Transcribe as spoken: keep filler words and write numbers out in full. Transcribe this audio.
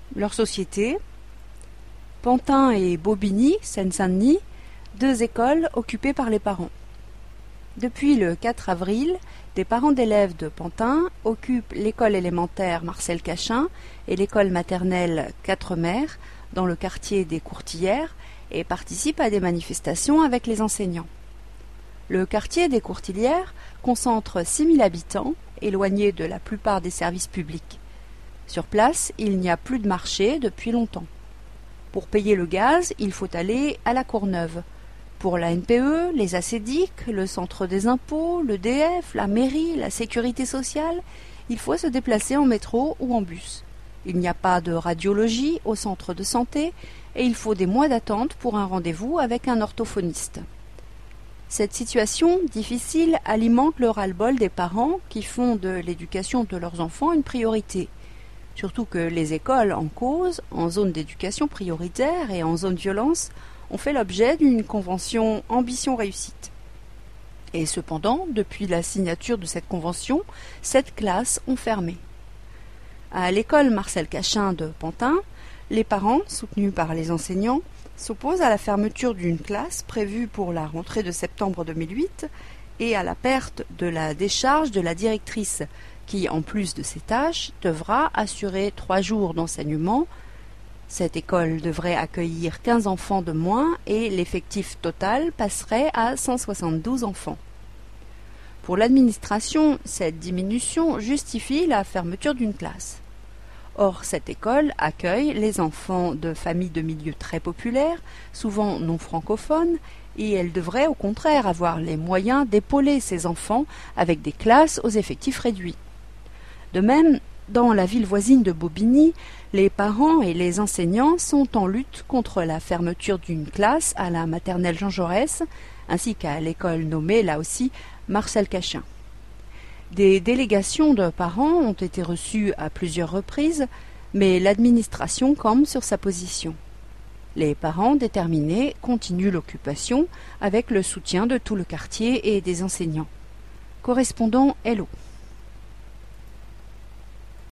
Leur société, Pantin et Bobigny, Seine-Saint-Denis, deux écoles occupées par les parents. Depuis le quatre avril, des parents d'élèves de Pantin occupent l'école élémentaire Marcel Cachin et l'école maternelle Quatre-Mères dans le quartier des Courtilières et participent à des manifestations avec les enseignants. Le quartier des Courtilières concentre six mille habitants, éloignés de la plupart des services publics. Sur place, il n'y a plus de marché depuis longtemps. Pour payer le gaz, il faut aller à la Courneuve. Pour la N P E, les ACEDIC, le centre des impôts, le D F, la mairie, la sécurité sociale, il faut se déplacer en métro ou en bus. Il n'y a pas de radiologie au centre de santé et il faut des mois d'attente pour un rendez-vous avec un orthophoniste. Cette situation difficile alimente le ras-le-bol des parents qui font de l'éducation de leurs enfants une priorité. Surtout que les écoles en cause, en zone d'éducation prioritaire et en zone violence, ont fait l'objet d'une convention ambition-réussite. Et cependant, depuis la signature de cette convention, sept classes ont fermé. À l'école Marcel Cachin de Pantin, les parents, soutenus par les enseignants, s'opposent à la fermeture d'une classe prévue pour la rentrée de septembre deux mille huit et à la perte de la décharge de la directrice qui, en plus de ses tâches, devra assurer trois jours d'enseignement. Cette école devrait accueillir quinze enfants de moins et l'effectif total passerait à cent soixante-douze enfants. Pour l'administration, cette diminution justifie la fermeture d'une classe. Or, cette école accueille les enfants de familles de milieux très populaires, souvent non francophones, et elle devrait au contraire avoir les moyens d'épauler ces enfants avec des classes aux effectifs réduits. De même, dans la ville voisine de Bobigny, les parents et les enseignants sont en lutte contre la fermeture d'une classe à la maternelle Jean Jaurès, ainsi qu'à l'école nommée là aussi Marcel Cachin. Des délégations de parents ont été reçues à plusieurs reprises, mais l'administration campe sur sa position. Les parents déterminés continuent l'occupation avec le soutien de tout le quartier et des enseignants. Correspondant Hello.